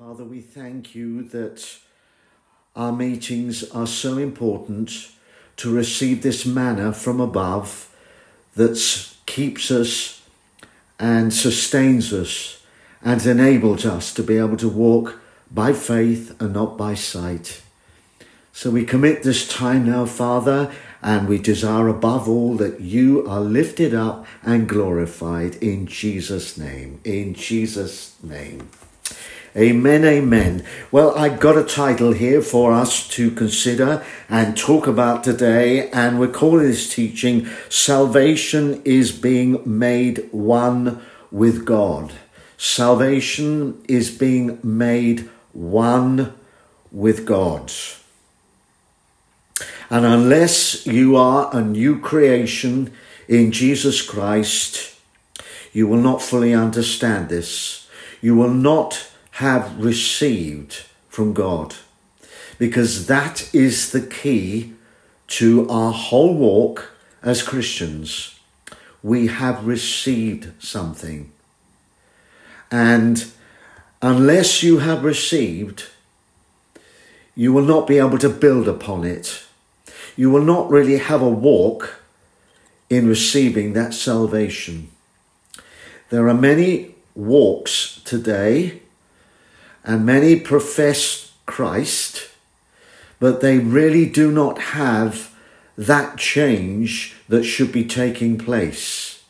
Father, we thank you that our meetings are so important to receive this manna from above that keeps us and sustains us and enables us to be able to walk by faith and not by sight. So we commit this time now, Father, and we desire above all that you are lifted up and glorified in Jesus' name. In Jesus' name. Amen, amen. Well, I got a title here for us to consider and talk about today, and we're calling this teaching, Salvation is Being Made One with God. Salvation is being made one with God. And unless you are a new creation in Jesus Christ, you will not fully understand this. You will not have received from God, because that is the key to our whole walk as Christians. We have received something. And unless you have received, you will not be able to build upon it. You will not really have a walk in receiving that salvation. There are many walks today, and many profess Christ, but they really do not have that change that should be taking place.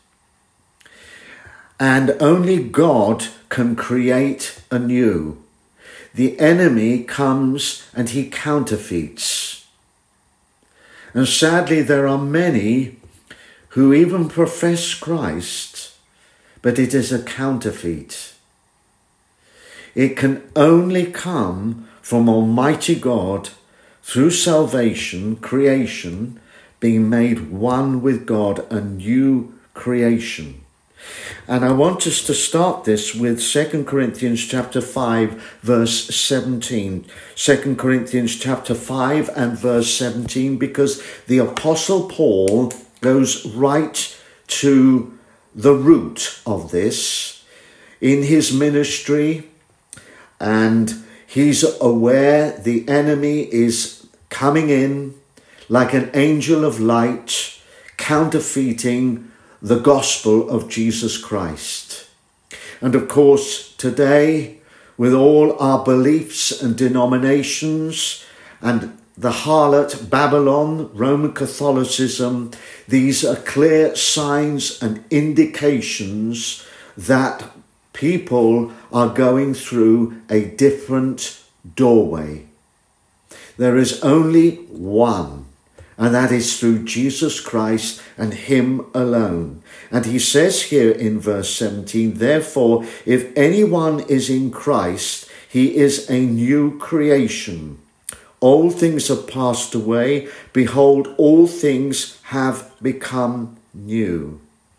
And only God can create anew. The enemy comes and he counterfeits. And sadly, there are many who even profess Christ, but it is a counterfeit. It can only come from Almighty God through salvation, creation, being made one with God, a new creation. And I want us to start this with 2 Corinthians chapter 5, verse 17. 2 Corinthians chapter 5 and verse 17, because the Apostle Paul goes right to the root of this in his ministry. And he's aware the enemy is coming in like an angel of light, counterfeiting the gospel of Jesus Christ. And of course, today, with all our beliefs and denominations and the harlot Babylon, Roman Catholicism, these are clear signs and indications that people are going through a different doorway. There is only one, and that is through Jesus Christ and him alone. And he says here in verse 17, therefore, if anyone is in Christ, he is a new creation. All things have passed away. Behold, all things have become new.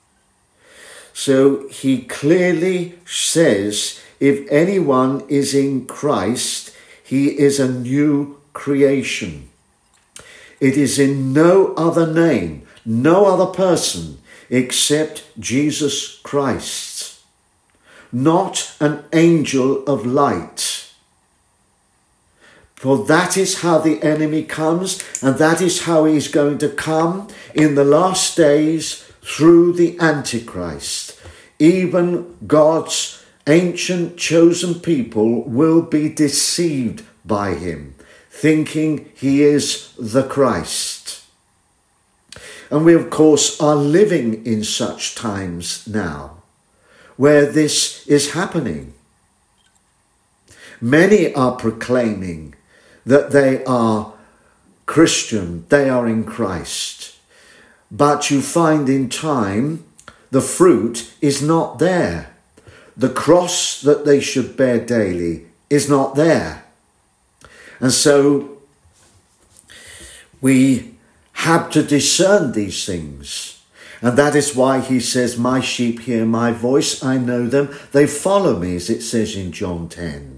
So he clearly says, if anyone is in Christ, he is a new creation. It is in no other name, no other person except Jesus Christ, not an angel of light. For that is how the enemy comes, and that is how he is going to come in the last days through the Antichrist. Even God's ancient chosen people will be deceived by him, thinking he is the Christ. And we, of course, are living in such times now where this is happening. Many are proclaiming that they are Christian, they are in Christ. But you find in time, the fruit is not there. The cross that they should bear daily is not there. And so we have to discern these things. And that is why he says, my sheep hear my voice, I know them, they follow me, as it says in John 10.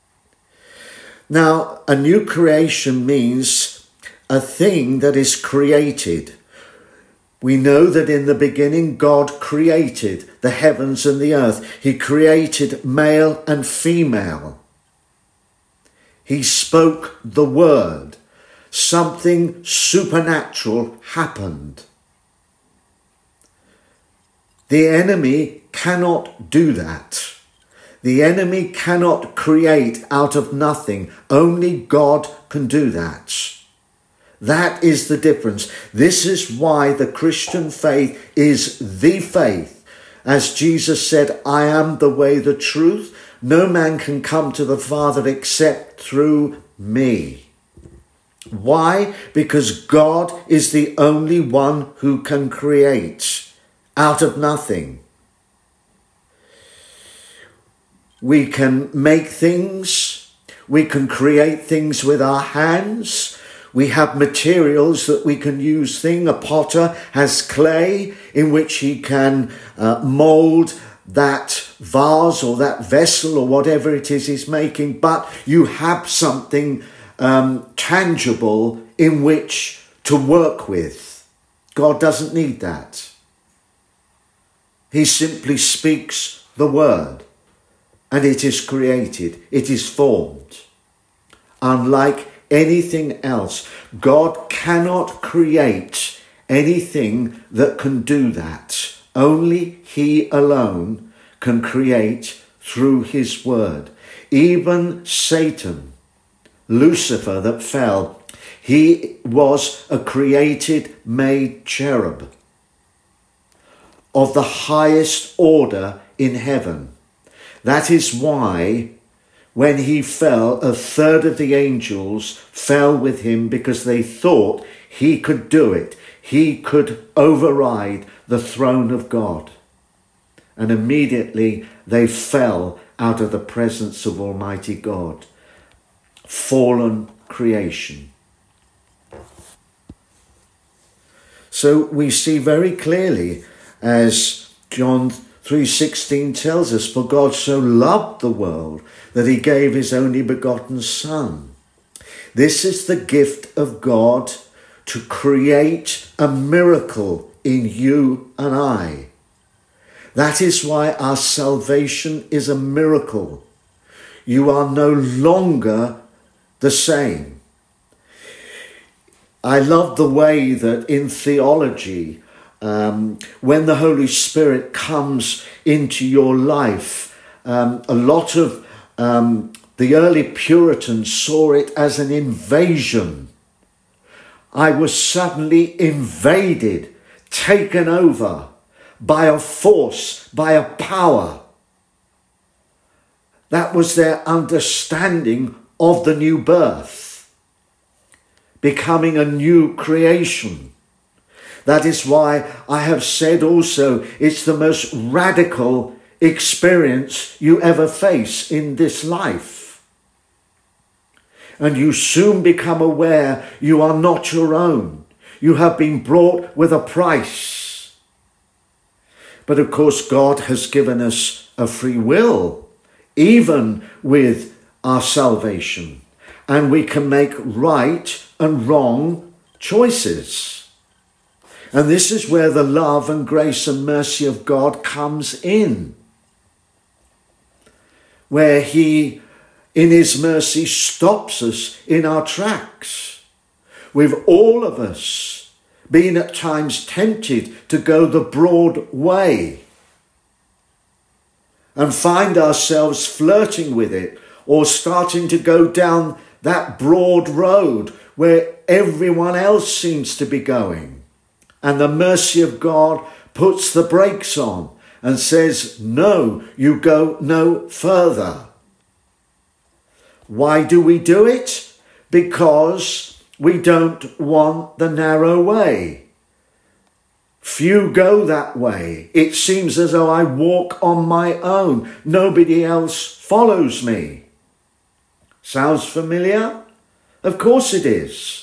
Now, a new creation means a thing that is created. We know that in the beginning, God created the heavens and the earth. He created male and female. He spoke the word. Something supernatural happened. The enemy cannot do that. The enemy cannot create out of nothing. Only God can do that. That is the difference. This is why the Christian faith is the faith. As Jesus said, I am the way, the truth. No man can come to the Father except through me. Why? Because God is the only one who can create out of nothing. We can make things. We can create things with our hands. We have materials that we can use things. A potter has clay in which he can mould that vase or that vessel or whatever it is he's making. But you have something tangible in which to work with. God doesn't need that. He simply speaks the word and it is created. It is formed. Unlike anything else, God cannot create anything that can do that. Only he alone can create through his word. Even Satan, Lucifer that fell, he was a created, made cherub of the highest order in heaven. That is why when he fell, a third of the angels fell with him because they thought he could do it. He could override the throne of God. And immediately they fell out of the presence of Almighty God. Fallen creation. So we see very clearly, as John 3:16 tells us, for God so loved the world that he gave his only begotten Son. This is the gift of God to create a miracle in you and I. That is why our salvation is a miracle. You are no longer the same. I love the way that in theology, when the Holy Spirit comes into your life, a lot of the early Puritans saw it as an invasion. I was suddenly invaded, taken over by a force, by a power. That was their understanding of the new birth, becoming a new creation. That is why I have said also it's the most radical experience you ever face in this life. And you soon become aware you are not your own. You have been bought with a price. But of course, God has given us a free will, even with our salvation. And we can make right and wrong choices. And this is where the love and grace and mercy of God comes in. Where he, in his mercy, stops us in our tracks. We've all of us been at times tempted to go the broad way and find ourselves flirting with it or starting to go down that broad road where everyone else seems to be going. And the mercy of God puts the brakes on and says, no, you go no further. Why do we do it? Because we don't want the narrow way. Few go that way. It seems as though I walk on my own. Nobody else follows me. Sounds familiar? Of course it is.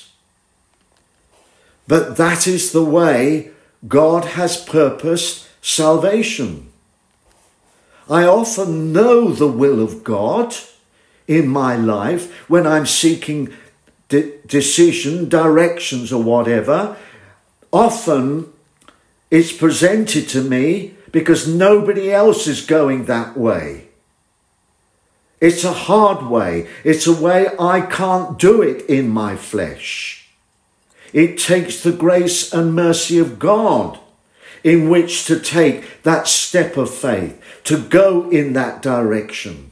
But that is the way God has purposed salvation. I often know the will of God in my life when I'm seeking decision, directions or whatever. Often it's presented to me because nobody else is going that way. It's a hard way. It's a way I can't do it in my flesh. It takes the grace and mercy of God in which to take that step of faith, to go in that direction.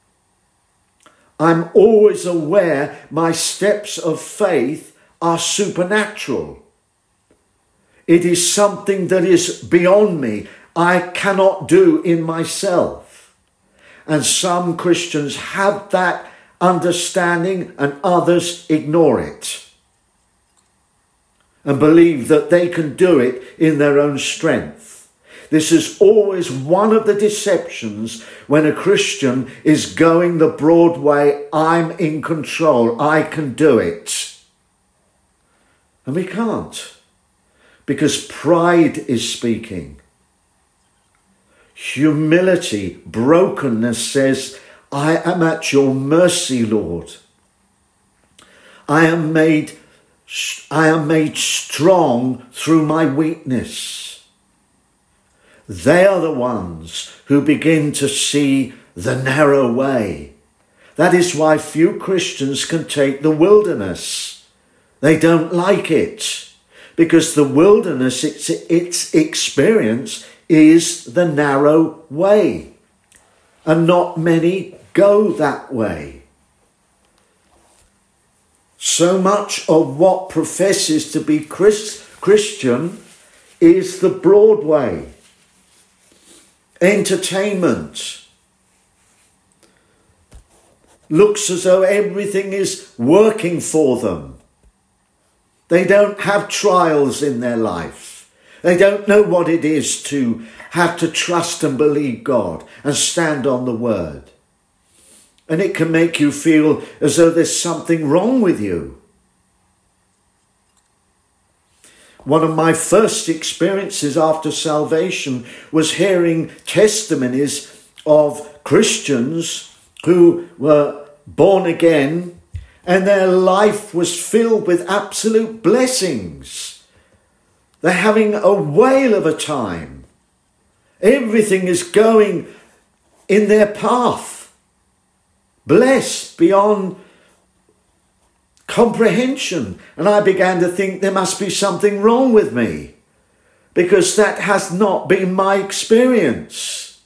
I'm always aware my steps of faith are supernatural. It is something that is beyond me. I cannot do in myself. And some Christians have that understanding and others ignore it and believe that they can do it in their own strength. This is always one of the deceptions when a Christian is going the broad way. I'm in control. I can do it. And we can't, because pride is speaking. Humility, brokenness says, I am at your mercy, Lord. I am made strong through my weakness. They are the ones who begin to see the narrow way. That is why few Christians can take the wilderness. They don't like it, because the wilderness, its experience is the narrow way, and not many go that way. So much of what professes to be Christian is the broad way. Entertainment. Looks as though everything is working for them. They don't have trials in their life. They don't know what it is to have to trust and believe God and stand on the word. And it can make you feel as though there's something wrong with you. One of my first experiences after salvation was hearing testimonies of Christians who were born again and their life was filled with absolute blessings. They're having a whale of a time. Everything is going in their path. Blessed beyond comprehension. And I began to think there must be something wrong with me, because that has not been my experience.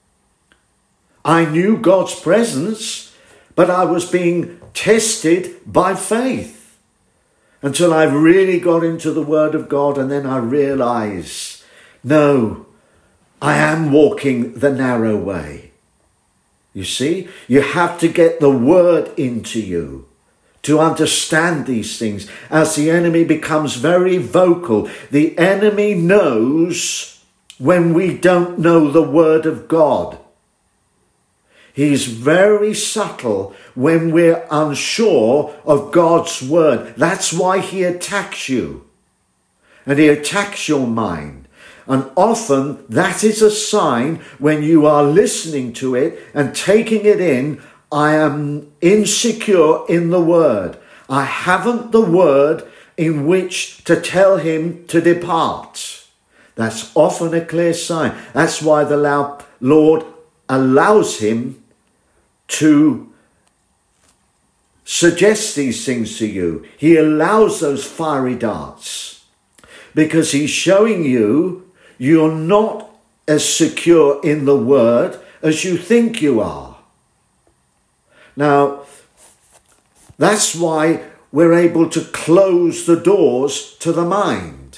I knew God's presence, but I was being tested by faith until I really got into the Word of God, and then I realized, no, I am walking the narrow way. You see, you have to get the Word into you to understand these things. As the enemy becomes very vocal, the enemy knows when we don't know the Word of God. He's very subtle when we're unsure of God's word. That's why he attacks you. And he attacks your mind. And often that is a sign when you are listening to it and taking it in. I am insecure in the word. I haven't the word in which to tell him to depart. That's often a clear sign. That's why the Lord allows him to suggest these things to you. He allows those fiery darts because he's showing you you're not as secure in the word as you think you are. Now, that's why we're able to close the doors to the mind,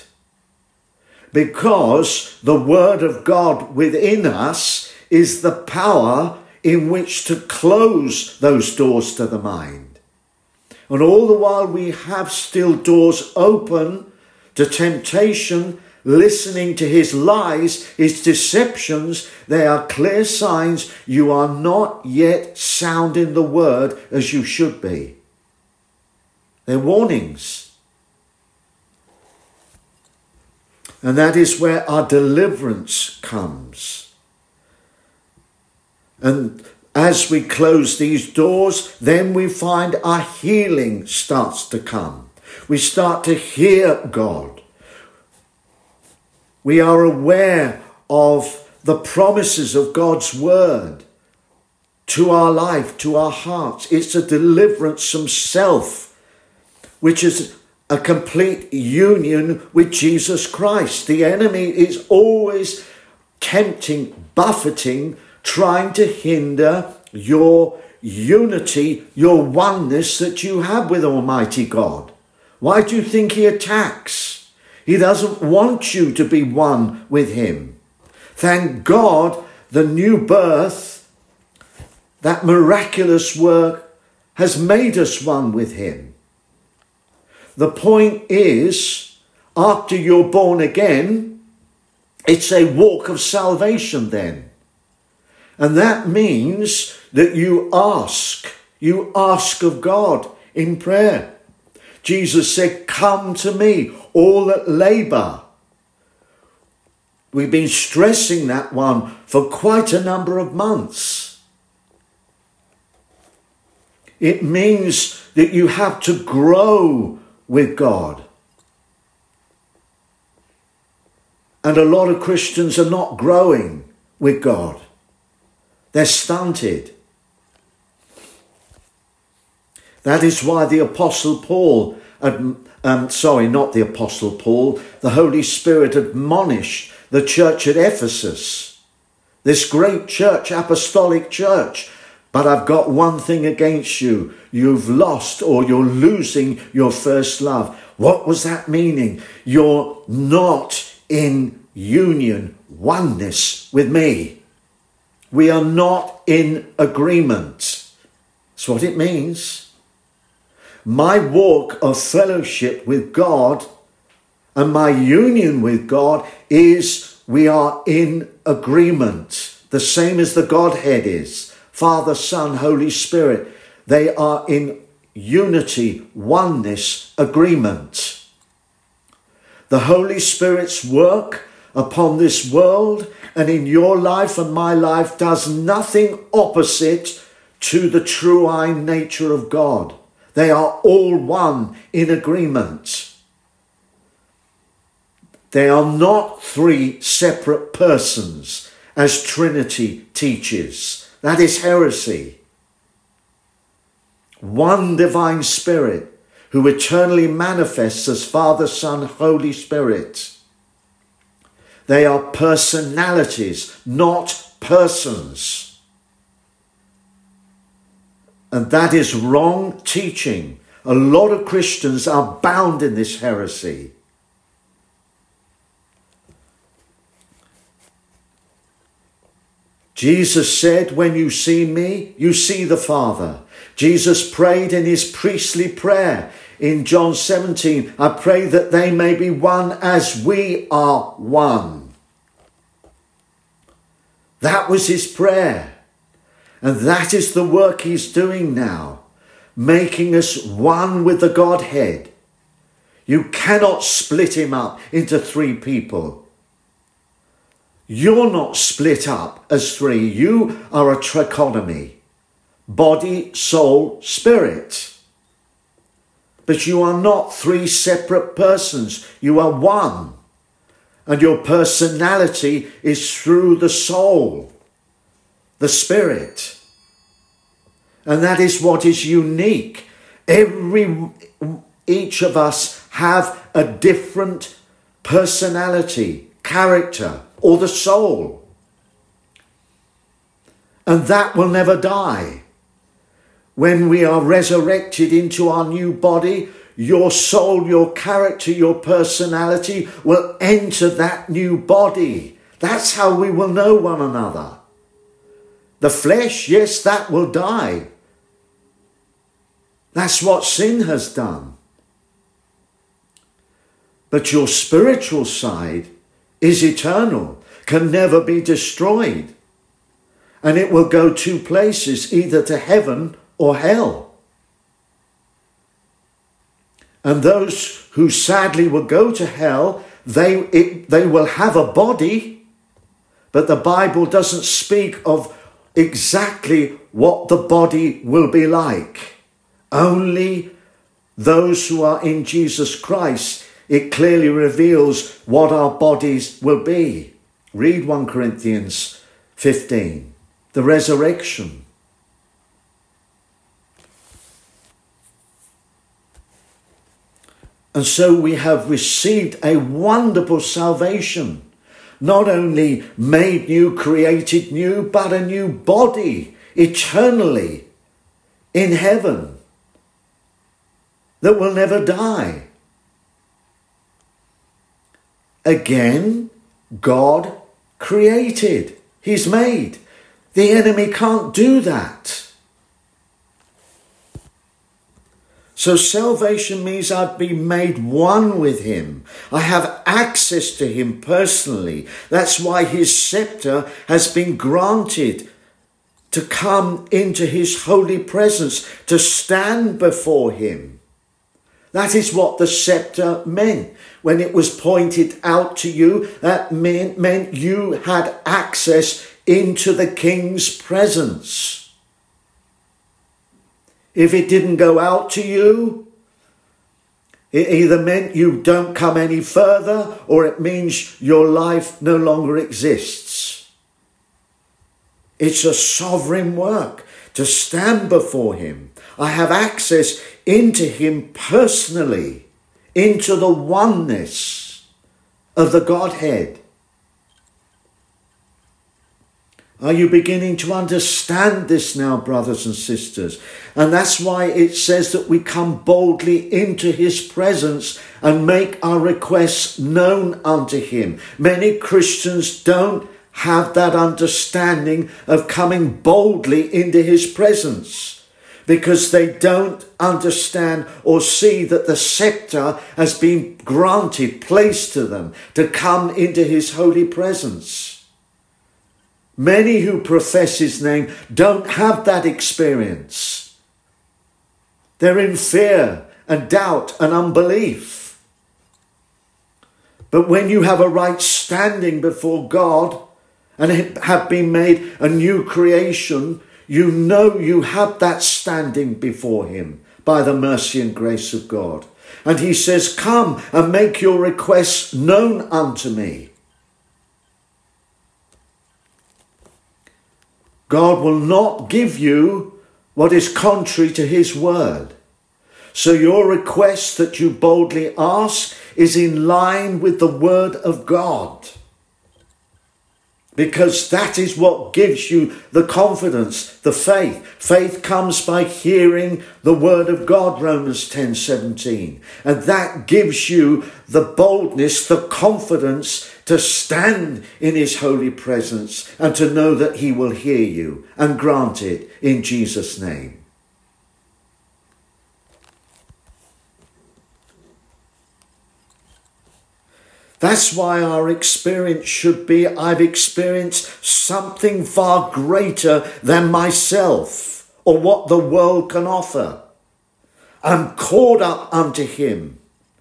because the word of God within us is the power in which to close those doors to the mind. And all the while we have still doors open to temptation, listening to his lies, his deceptions, they are clear signs you are not yet sound in the word as you should be. They're warnings. And that is where our deliverance comes. And as we close these doors, then we find our healing starts to come. We start to hear God. We are aware of the promises of God's word. to our life, to our hearts. It's a deliverance from self, which is a complete union with Jesus Christ. The enemy is always tempting, buffeting, trying to hinder your unity, your oneness that you have with Almighty God. Why do you think he attacks? He doesn't want you to be one with him. Thank God the new birth, that miraculous work, has made us one with him. The point is, after you're born again, it's a walk of salvation then. And that means that you ask of God in prayer. Jesus said, come to me, all that labour. We've been stressing that one for quite a number of months. It means that you have to grow with God. And a lot of Christians are not growing with God. They're stunted. That is why the Apostle Paul, the Holy Spirit admonished the church at Ephesus, this great church, apostolic church. But I've got one thing against you. You've lost, or you're losing, your first love. What was that meaning? You're not in union, oneness with me. We are not in agreement. That's what it means. My walk of fellowship with God and my union with God is we are in agreement. The same as the Godhead is. Father, Son, Holy Spirit. They are in unity, oneness, agreement. The Holy Spirit's work upon this world and in your life and my life does nothing opposite to the true I nature of God. They are all one in agreement. They are not three separate persons as Trinity teaches. That is heresy. One divine Spirit who eternally manifests as Father, Son, Holy Spirit. They are personalities, not persons. And that is wrong teaching. A lot of Christians are bound in this heresy. Jesus said, when you see me, you see the Father. Jesus prayed in his priestly prayer in John 17, I pray that they may be one as we are one. That was his prayer. And that is the work he's doing now, making us one with the Godhead. You cannot split him up into three people. You're not split up as three. You are a trichotomy. Body, soul, spirit. But you are not three separate persons. You are one. And your personality is through the soul, the spirit. And that is what is unique. Each of us have a different personality, character, or the soul. And that will never die. When we are resurrected into our new body, your soul, your character, your personality will enter that new body. That's how we will know one another. The flesh, yes, that will die. That's what sin has done. But your spiritual side is eternal, can never be destroyed. And it will go two places, either to heaven or hell. And those who sadly will go to hell, they will have a body, but the Bible doesn't speak of exactly what the body will be like. Only those who are in Jesus Christ, it clearly reveals what our bodies will be. Read 1 Corinthians 15, the resurrection. And so we have received a wonderful salvation, not only made new, created new, but a new body eternally in heaven that will never die. Again, God created. He's made. The enemy can't do that. So salvation means I've been made one with him. I have access to him personally. That's why his scepter has been granted to come into his holy presence, to stand before him. That is what the scepter meant. When it was pointed out to you, that meant you had access into the king's presence. If it didn't go out to you, it either meant you don't come any further, or it means your life no longer exists. It's a sovereign work to stand before him. I have access into him personally, into the oneness of the Godhead. Are you beginning to understand this now, brothers and sisters? And that's why it says that we come boldly into his presence and make our requests known unto him. Many Christians don't have that understanding of coming boldly into his presence, because they don't understand or see that the scepter has been granted, placed to them to come into his holy presence. Many who profess his name don't have that experience. They're in fear and doubt and unbelief. But when you have a right standing before God and have been made a new creation, you know you have that standing before him by the mercy and grace of God. And he says, come and make your requests known unto me. God will not give you what is contrary to his word. So your request that you boldly ask is in line with the word of God. Because that is what gives you the confidence, the faith. Faith comes by hearing the word of God, Romans 10:17. And that gives you the boldness, the confidence to stand in his holy presence and to know that he will hear you and grant it in Jesus' name. That's why our experience should be, I've experienced something far greater than myself or what the world can offer. I'm caught up unto him.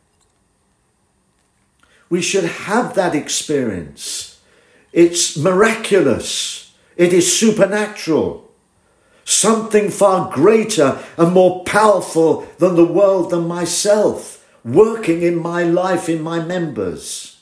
We should have that experience. It's miraculous. It is supernatural. Something far greater and more powerful than the world, than myself, working in my life, in my members.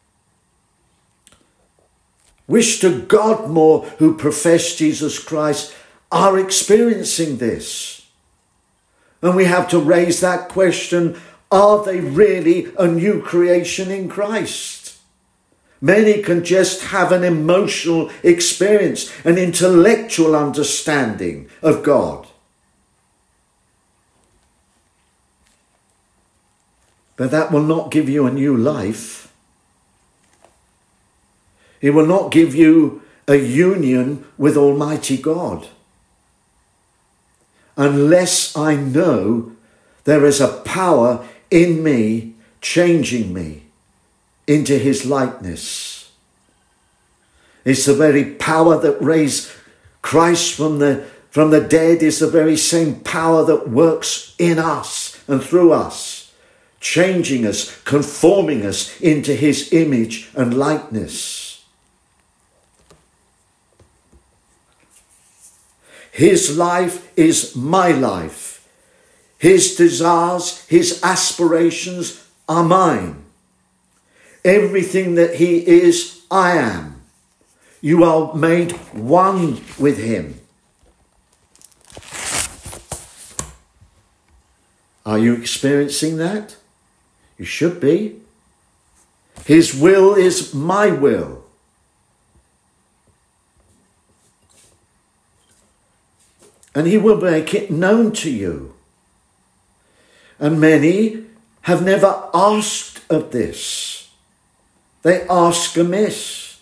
Wish to God more who profess Jesus Christ are experiencing this. And we have to raise that question, are they really a new creation in Christ? Many can just have an emotional experience, an intellectual understanding of God. But that will not give you a new life. It will not give you a union with Almighty God. Unless I know there is a power in me changing me into his likeness. It's the very power that raised Christ from the dead is the very same power that works in us and through us, changing us, conforming us into his image and likeness. His life is my life. His desires, his aspirations are mine. Everything that he is, I am. You are made one with him. Are you experiencing that? You should be. His will is my will. And he will make it known to you. And many have never asked of this. They ask amiss.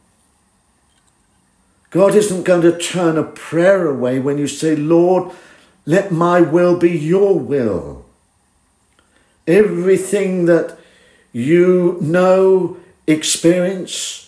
God isn't going to turn a prayer away when you say, Lord, let my will be your will. Everything that you know, experience,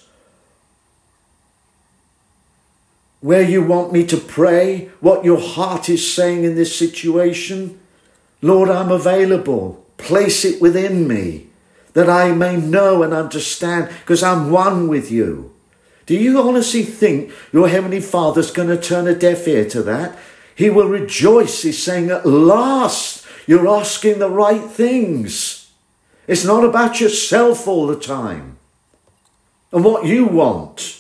where you want me to pray, what your heart is saying in this situation, Lord, I'm available. Place it within me that I may know and understand, because I'm one with you. Do you honestly think your Heavenly Father's going to turn a deaf ear to that? He will rejoice. He's saying, at last, you're asking the right things. It's not about yourself all the time and what you want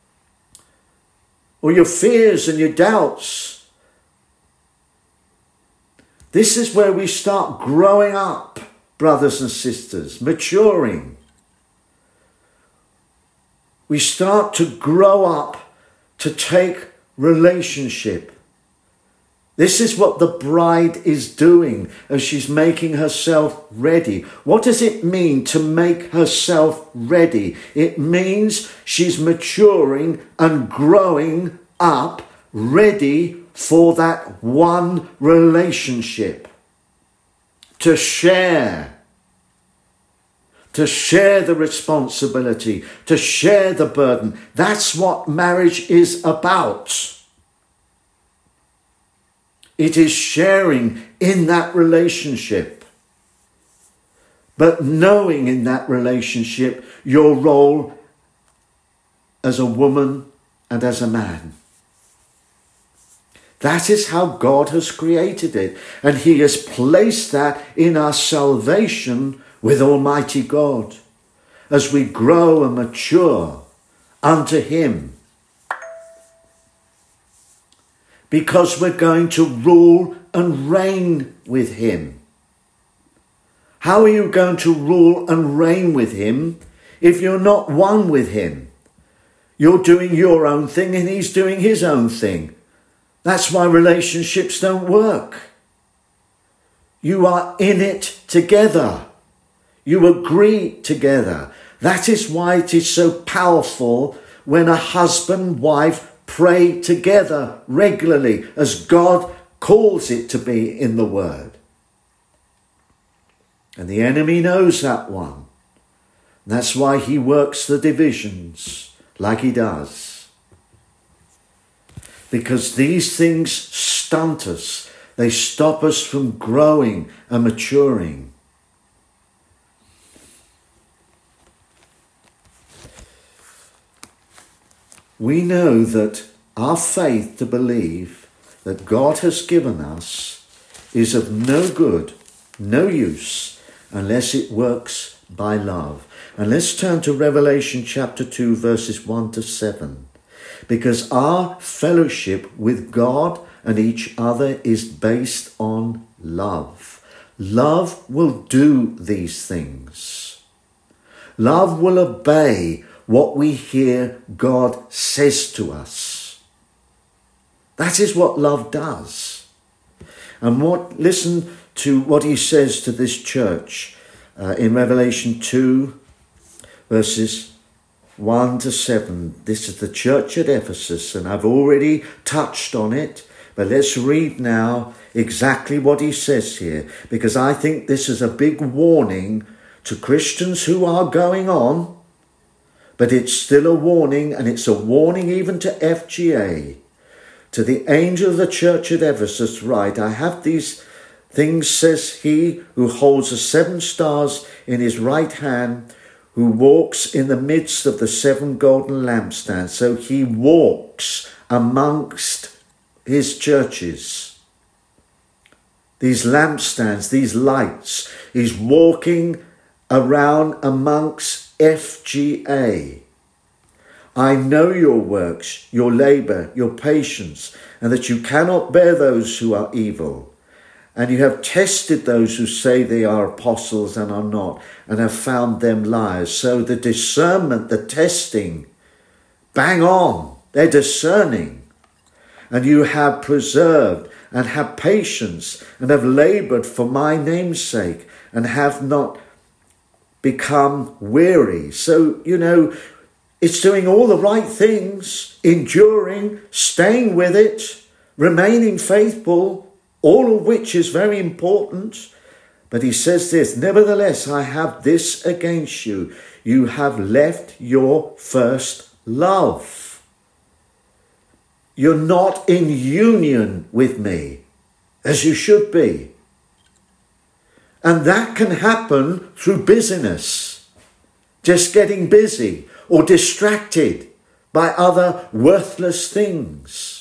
or your fears and your doubts. This is where we start growing up, brothers and sisters, maturing. We start to grow up to take relationship. This is what the bride is doing as she's making herself ready. What does it mean to make herself ready? It means she's maturing and growing up, ready for that one relationship. To share the responsibility, to share the burden. That's what marriage is about. It is sharing in that relationship, but knowing in that relationship your role as a woman and as a man. That is how God has created it, and he has placed that in our salvation with Almighty God as we grow and mature unto him. Because we're going to rule and reign with him. How are you going to rule and reign with him if you're not one with him? You're doing your own thing and he's doing his own thing. That's why relationships don't work. You are in it together. You agree together. That is why it is so powerful when a husband and wife pray together regularly as God calls it to be in the Word. And the enemy knows that one. And that's why he works the divisions like he does. Because these things stunt us. They stop us from growing and maturing. We know that our faith to believe that God has given us is of no good, no use, unless it works by love. And let's turn to Revelation chapter 2, verses 1 to 7. Because our fellowship with God and each other is based on love. Love will do these things. Love will obey what we hear God says to us. That is what love does. And listen to what he says to this church in Revelation 2, verses 1 to 7. This is the church at Ephesus, and I've already touched on it, but let's read now exactly what he says here, because I think this is a big warning to Christians who are going on. But it's still a warning, and it's a warning even to FGA. To the angel of the church at Ephesus write, I have these things, says he, who holds the 7 stars in his right hand, who walks in the midst of the 7 golden lampstands. So he walks amongst his churches. These lampstands, these lights, he's walking around amongst FGA. I know your works, your labour, your patience, and that you cannot bear those who are evil, And you have tested those who say they are apostles and are not, and have found them liars. So the discernment, the testing, bang on, they're discerning. And you have preserved and have patience and have laboured for my name's sake and have not become weary. So, it's doing all the right things, enduring, staying with it, remaining faithful, all of which is very important. But he says this, nevertheless, I have this against you. You have left your first love. You're not in union with me as you should be. And that can happen through busyness, just getting busy or distracted by other worthless things.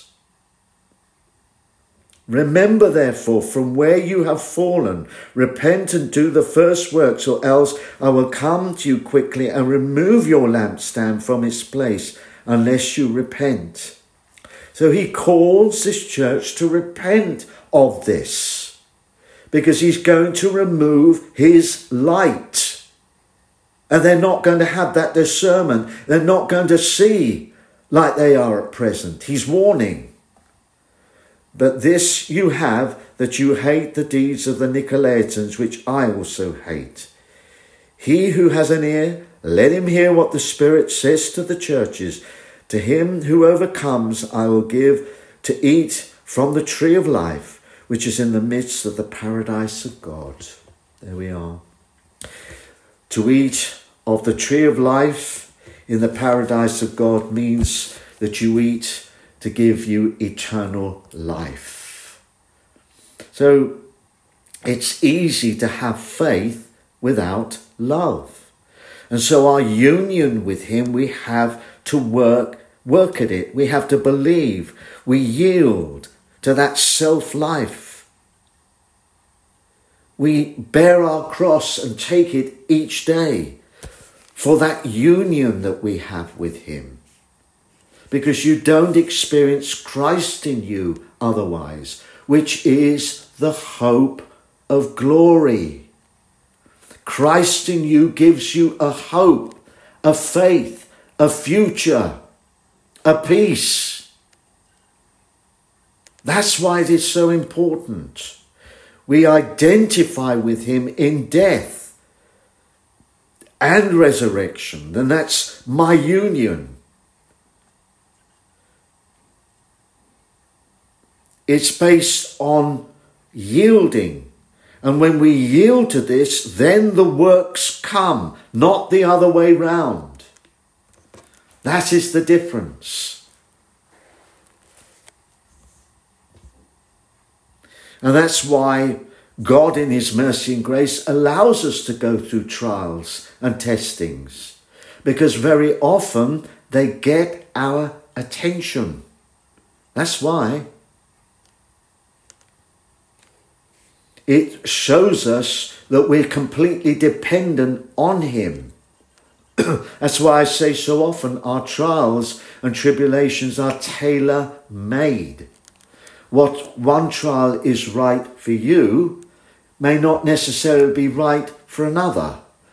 Remember, therefore, from where you have fallen, repent and do the first works, or else I will come to you quickly and remove your lampstand from its place, unless you repent. So he calls this church to repent of this, because he's going to remove his light. And they're not going to have that discernment. They're not going to see like they are at present. He's warning. But this you have, that you hate the deeds of the Nicolaitans, which I also hate. He who has an ear, let him hear what the Spirit says to the churches. To him who overcomes, I will give to eat from the tree of life, which is in the midst of the paradise of God. There we are. To eat of the tree of life in the paradise of God means that you eat to give you eternal life. So it's easy to have faith without love. And so our union with him, we have to work at it. We have to believe. We yield to that self-life. We bear our cross and take it each day for that union that we have with him. Because you don't experience Christ in you otherwise, which is the hope of glory. Christ in you gives you a hope, a faith, a future, a peace. That's why it is so important. We identify with him in death and resurrection, and that's my union. It's based on yielding. And when we yield to this, then the works come, not the other way round. That is the difference. And that's why God in his mercy and grace allows us to go through trials and testings. Because very often they get our attention. That's why. It shows us that we're completely dependent on him. That's why I say so often our trials and tribulations are tailor-made. What one trial is right for you may not necessarily be right for another.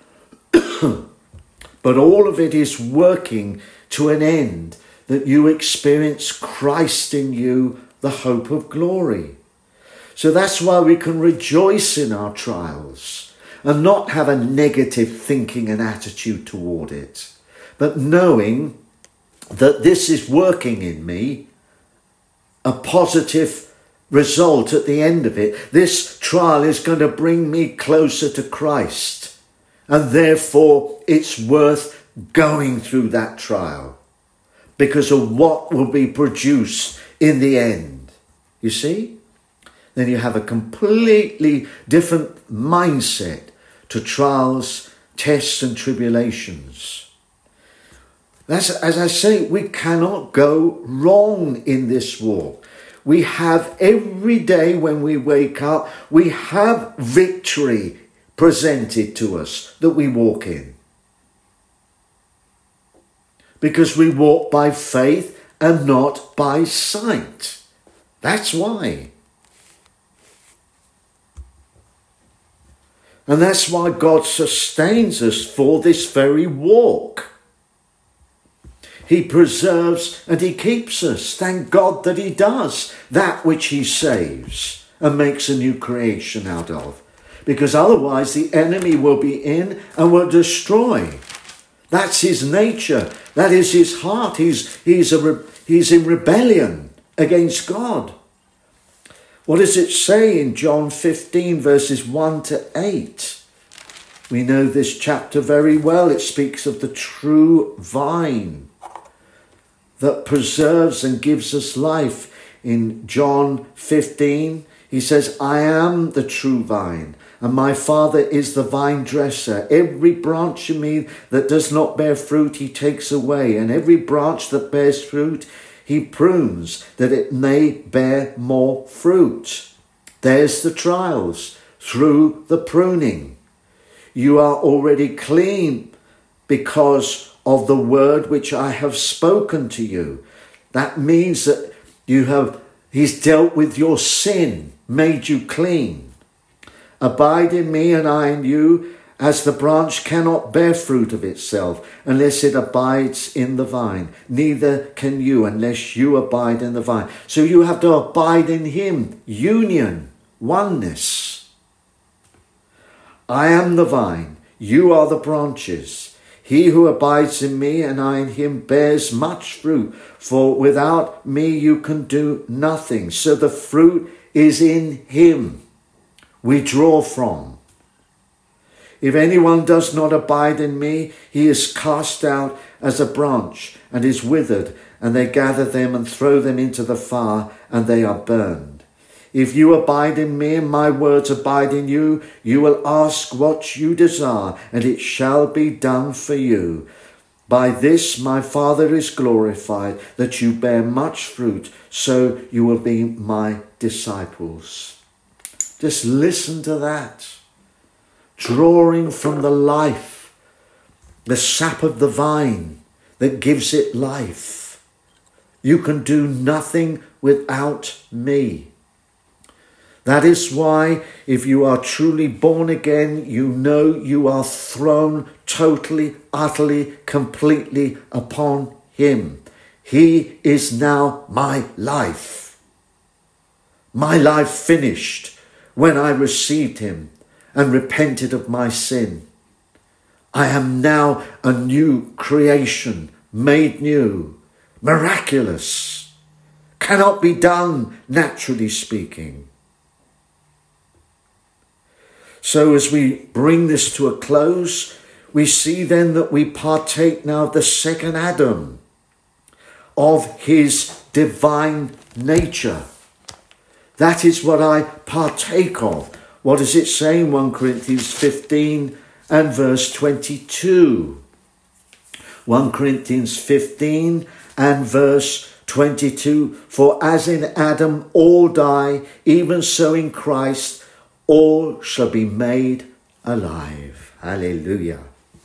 But all of it is working to an end, that you experience Christ in you, the hope of glory. So that's why we can rejoice in our trials and not have a negative thinking and attitude toward it, but knowing that this is working in me, a positive result at the end of it. This trial is going to bring me closer to Christ, and therefore it's worth going through that trial because of what will be produced in the end. You see? Then you have a completely different mindset to trials, tests and tribulations. That's, as I say, we cannot go wrong in this walk. We have every day when we wake up, we have victory presented to us that we walk in. Because we walk by faith and not by sight. That's why. And that's why God sustains us for this very walk. He preserves and he keeps us. Thank God that he does that which he saves and makes a new creation out of. Because otherwise the enemy will be in and will destroy. That's his nature. That is his heart. He's in rebellion against God. What does it say in John 15 verses 1 to 8? We know this chapter very well. It speaks of the true vine that preserves and gives us life. In John 15, he says, I am the true vine, and my Father is the vine dresser. Every branch in me that does not bear fruit, he takes away. And every branch that bears fruit, he prunes, that it may bear more fruit. There's the trials through the pruning. You are already clean because of the word which I have spoken to you. That means that he's dealt with your sin, made you clean. Abide in me and I in you, as the branch cannot bear fruit of itself unless it abides in the vine. Neither can you unless you abide in the vine. So you have to abide in him. Union, oneness. I am the vine, you are the branches. He who abides in me and I in him bears much fruit, for without me you can do nothing. So the fruit is in him. We draw from. If anyone does not abide in me, he is cast out as a branch and is withered, and they gather them and throw them into the fire, and they are burned. If you abide in me and my words abide in you, you will ask what you desire, and it shall be done for you. By this my Father is glorified, that you bear much fruit, so you will be my disciples. Just listen to that. Drawing from the life, the sap of the vine that gives it life. You can do nothing without me. That is why, if you are truly born again, you know you are thrown totally, utterly, completely upon him. He is now my life. My life finished when I received him and repented of my sin. I am now a new creation, made new, miraculous. Cannot be done, naturally speaking. So as we bring this to a close, we see then that we partake now of the second Adam, of his divine nature. That is what I partake of. What does it say in 1 Corinthians 15 and verse 22? 1 Corinthians 15 and verse 22. For as in Adam all die, even so in Christ all shall be made alive. Hallelujah.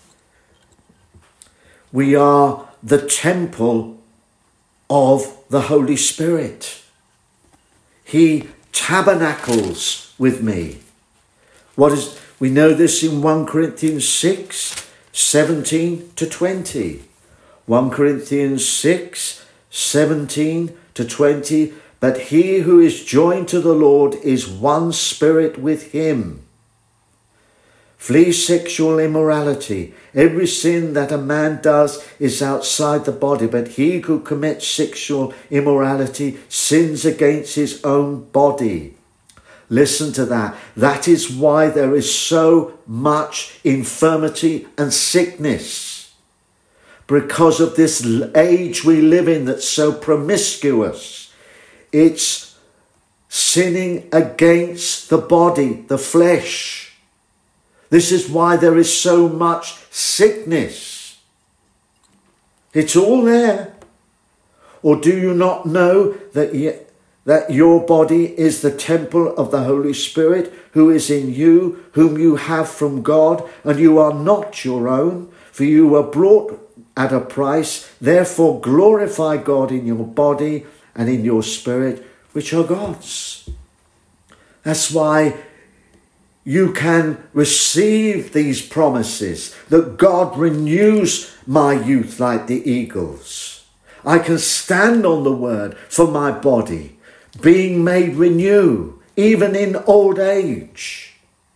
We are the temple of the Holy Spirit. He tabernacles with me. We know this in 1 Corinthians 6, 17 to 20. 1 Corinthians 6, 17 to 20. But he who is joined to the Lord is one spirit with him. Flee sexual immorality. Every sin that a man does is outside the body, but he who commits sexual immorality sins against his own body. Listen to that. That is why there is so much infirmity and sickness. Because of this age we live in that's so promiscuous. It's sinning against the body, the flesh. This is why there is so much sickness. It's all there. Or do you not know that your body is the temple of the Holy Spirit who is in you, whom you have from God, and you are not your own, for you were bought at a price. Therefore glorify God in your body and in your spirit, which are God's. That's why you can receive these promises that God renews my youth like the eagles. I can stand on the word for my body, being made renew, even in old age.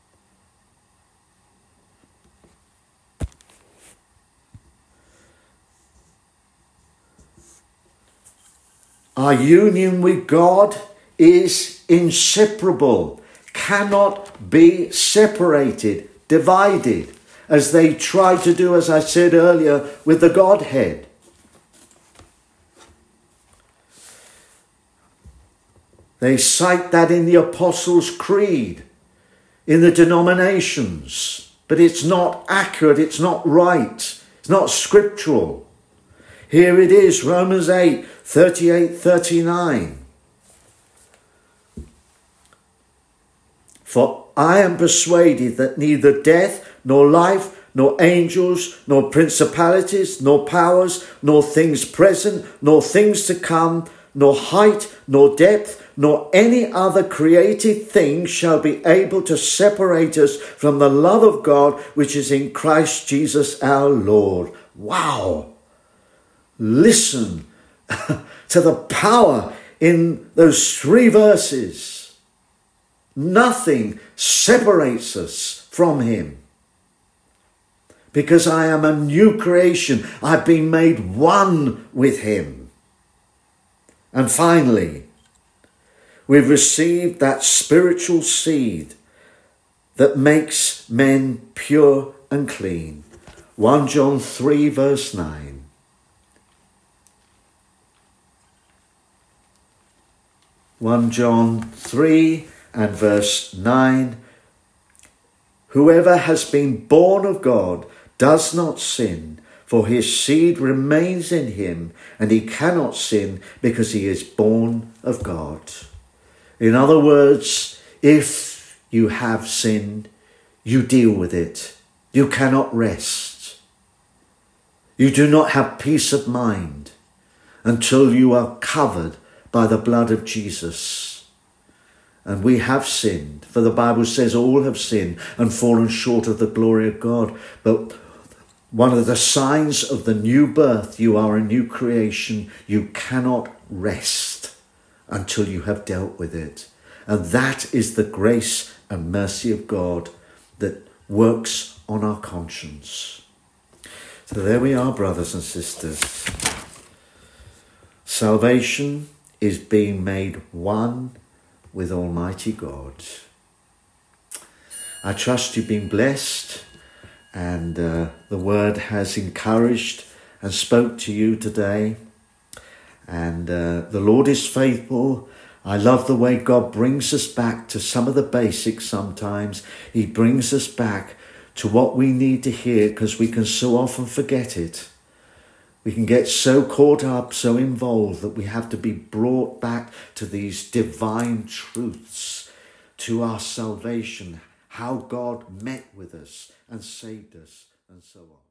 Our union with God is inseparable, cannot be separated, divided, as they try to do, as I said earlier, with the Godhead. They cite that in the Apostles' Creed, in the denominations, but it's not accurate, it's not right, it's not scriptural. Here it is, Romans 8, 38, 39. For I am persuaded that neither death, nor life, nor angels, nor principalities, nor powers, nor things present, nor things to come, nor height, nor depth, nor any other created thing shall be able to separate us from the love of God which is in Christ Jesus our Lord. Wow! Listen to the power in those 3 verses. Nothing separates us from him. Because I am a new creation. I've been made one with him. And finally, we've received that spiritual seed that makes men pure and clean. 1 John 3 verse 9. 1 John 3 and verse 9. Whoever has been born of God does not sin, for his seed remains in him, and he cannot sin because he is born of God. In other words, if you have sinned, you deal with it. You cannot rest. You do not have peace of mind until you are covered by the blood of Jesus. And we have sinned, for the Bible says all have sinned and fallen short of the glory of God. But one of the signs of the new birth, you are a new creation. You cannot rest until you have dealt with it. And that is the grace and mercy of God that works on our conscience. So there we are, brothers and sisters. Salvation is being made one with Almighty God. I trust you've been blessed and the word has encouraged and spoke to you today. And the Lord is faithful. I love the way God brings us back to some of the basics sometimes. He brings us back to what we need to hear because we can so often forget it. We can get so caught up, so involved that we have to be brought back to these divine truths, to our salvation, how God met with us and saved us, and so on.